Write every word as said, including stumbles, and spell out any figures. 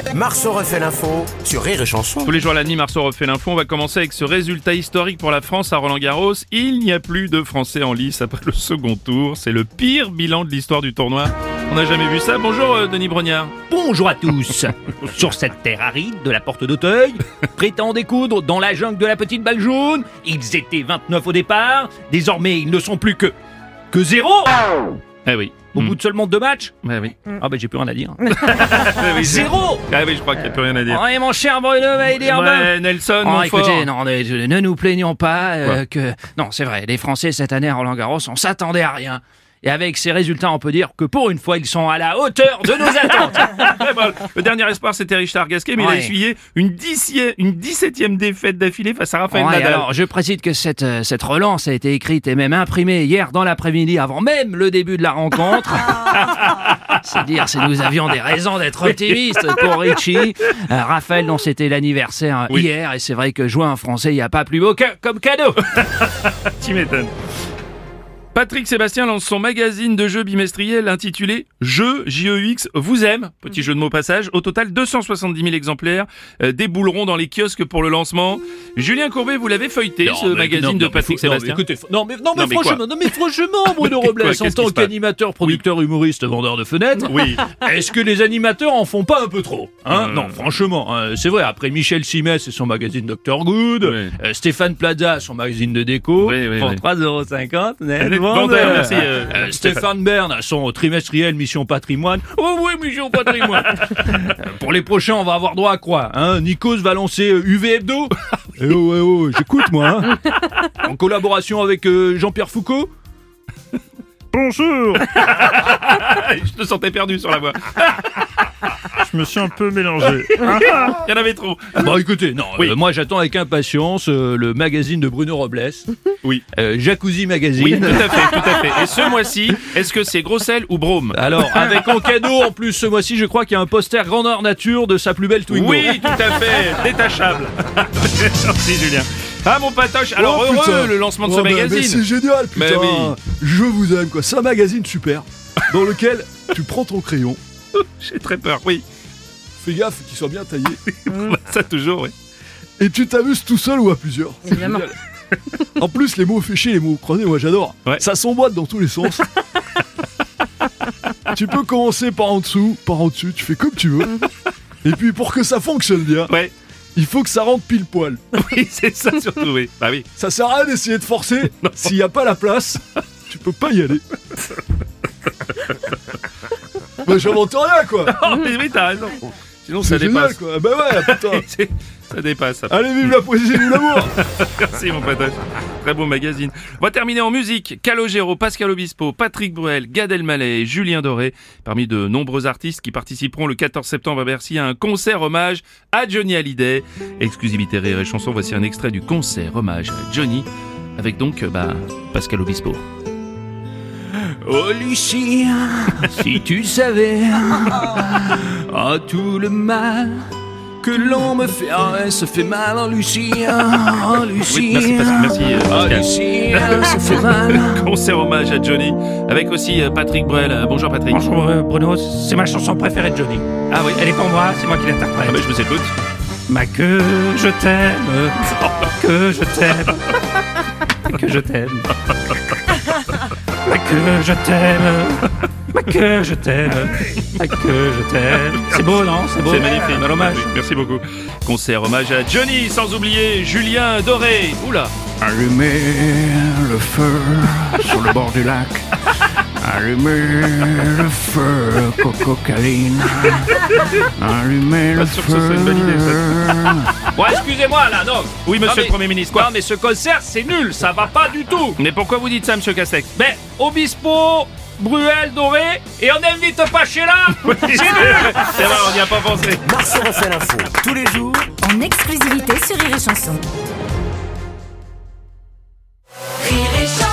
Marceau refait l'info sur Rire et Chanson. Tous les jours à la nuit, Marceau refait l'info. On va commencer avec ce résultat historique pour la France à Roland-Garros. Il n'y a plus de Français en lice après le second tour. C'est le pire bilan de l'histoire du tournoi. On n'a jamais vu ça. Bonjour euh, Denis Brognard. Bonjour à tous. Sur cette terre aride de la porte d'Auteuil, prêtant à découdre dans la jungle de la petite balle jaune, ils étaient vingt-neuf au départ. Désormais, ils ne sont plus que... que zéro. Ah oui. Au Mmh. bout de seulement deux matchs. Ouais, oui. Ah bah j'ai plus rien à dire. Ah oui, Zéro. Ah oui, je crois qu'il n'y a plus rien à dire. Ouais, mon cher Bruno Maïdir. Ouais, Nelson, Oh, mon écoutez, fort. non, ne, ne nous plaignons pas euh, Quoi que... Non, c'est vrai, les Français cette année à Roland-Garros, on s'attendait à rien. Et avec ces résultats, on peut dire que pour une fois, ils sont à la hauteur de nos attentes. Ouais, bon, le dernier espoir, c'était Richard Gasquet, mais il a Ouais. essuyé une, dixième, une dix-septième défaite d'affilée face à Rafael Ouais, Nadal. alors, je précise que cette, euh, cette relance a été écrite et même imprimée hier dans l'après-midi, avant même le début de la rencontre. C'est dire si nous avions des raisons d'être optimistes pour Richie. Euh, Raphaël, dont c'était l'anniversaire Oui. hier, et c'est vrai que jouer un Français, il n'y a pas plus beau que comme cadeau. Tu m'étonnes. Patrick Sébastien lance son magazine de jeux bimestriel intitulé Jeux, J E U X, vous aime. Petit jeu de mots passage. Au total, deux cent soixante-dix mille exemplaires euh, débouleront dans les kiosques pour le lancement. Julien Courbet, vous l'avez feuilleté, Non, ce mais- magazine non, de non, Patrick mais faut- Sébastien. Non, mais, écoutez, faut- non, mais, non, mais Non, mais quoi franchement, non, mais franchement, Bruno Mais Robles, quoi, en qu'est-ce qui tant se passe qu'animateur, producteur, humoriste, vendeur de fenêtres, Oui. est-ce que les animateurs en font pas un peu trop, hein Euh. Non, franchement, hein, c'est vrai. Après Michel Simès et son magazine docteur Good, Oui. euh, Stéphane Plaza, son magazine de déco, Oui, oui, pour oui. trois euros cinquante. Allez, vendeur, merci, euh, Euh, Stéphane. Stéphane Bern, son trimestriel Mission Patrimoine. Oh oui, Mission Patrimoine. Euh, Pour les prochains, on va avoir droit à quoi, hein Nikos va lancer euh, U V Hebdo. Eh oh, eh oh, j'écoute moi. Hein. En collaboration avec euh, Jean-Pierre Foucault. Bonjour, Je te sentais perdu sur la voie. je me suis un peu mélangé. Il y en avait trop. Bon, écoutez, non, Oui. euh, moi j'attends avec impatience euh, le magazine de Bruno Robles, Oui. euh, Jacuzzi Magazine. Oui, tout à fait, tout à fait. Et ce mois-ci, est-ce que c'est Grossel ou Brome? Alors, avec en cadeau, en plus, ce mois-ci, je crois qu'il y a un poster grandeur nature de sa plus belle Twingo. Oui, tout à fait, détachable. Merci Julien. Ah mon patoche, alors Oh, heureux putain. le lancement de Oh, ce bah, mais magazine. c'est génial, putain. Mais oui. Je vous aime, quoi. C'est un magazine super dans lequel tu prends ton crayon. J'ai très peur, oui. Fais gaffe qu'il soit bien taillé. Ça toujours, oui. Et tu t'amuses tout seul ou à plusieurs. C'est Évidemment. génial. En plus, les mots fléchés, les mots croisés, moi j'adore. Ouais. Ça s'emboîte dans tous les sens. Tu peux commencer par en dessous, par en dessus, tu fais comme tu veux. Et puis pour que ça fonctionne bien, Ouais, il faut que ça rentre pile poil. oui, c'est ça surtout, oui. Bah oui. Ça sert à rien d'essayer de forcer. S'il n'y a pas la place, tu peux pas y aller. Bah j'invente rien, quoi. Oh, mais oui, t'as raison. Sinon ça C'est génial, dépasse. quoi. Bah ouais, putain. C'est- ça dépasse. ça. Allez, vive la poésie, vive l'amour. Merci mon patoche. Très beau magazine. On va terminer en musique. Calogero, Pascal Obispo, Patrick Bruel, Gad Elmaleh et Julien Doré, parmi de nombreux artistes qui participeront le quatorze septembre à Bercy à un concert hommage à Johnny Hallyday. Exclusivité Rire et Chanson, voici un extrait du concert hommage à Johnny, avec donc bah, Pascal Obispo. Oh Lucie, si tu savais oh, tout le mal que l'on me fait, oh, ça fait mal, oh Lucie, oh Lucie, Oui, merci, Pascal. Merci, euh, oh Pascal. Lucie, ça fait mal. Concert hommage à Johnny, avec aussi euh, Patrick Bruel. Euh, bonjour Patrick. Bonjour euh, Bruno, c'est ma chanson préférée de Johnny. Ah oui. Elle est pour moi, c'est moi qui l'interprète. Ah bah, je vous écoute. Ma que je t'aime, que je t'aime, que je t'aime, ma que je t'aime, ma que je t'aime, ma que je t'aime. C'est beau, non? C'est beau. C'est magnifique. Bel hommage. Oui, merci beaucoup. Concert hommage à Johnny, sans oublier Julien Doré. Oula. Allumer le feu sur le bord du lac. Allumer le feu, Coco Caline. Allumer le Pas sûr que feu. ce soit une bonne idée, ça. Bon, excusez-moi là, non. Oui, monsieur Non, mais- le Premier ministre, quoi? Non, mais ce concert, c'est nul, ça va pas du tout. Mais pourquoi vous dites ça, monsieur Castex? Ben, Obispo, Bruel, Doré, et on n'invite pas chez là. C'est nul. C'est vrai, on n'y a pas pensé. Marceau refait l'info tous les jours En exclusivité sur Rire et Chanson. Rire et chanson.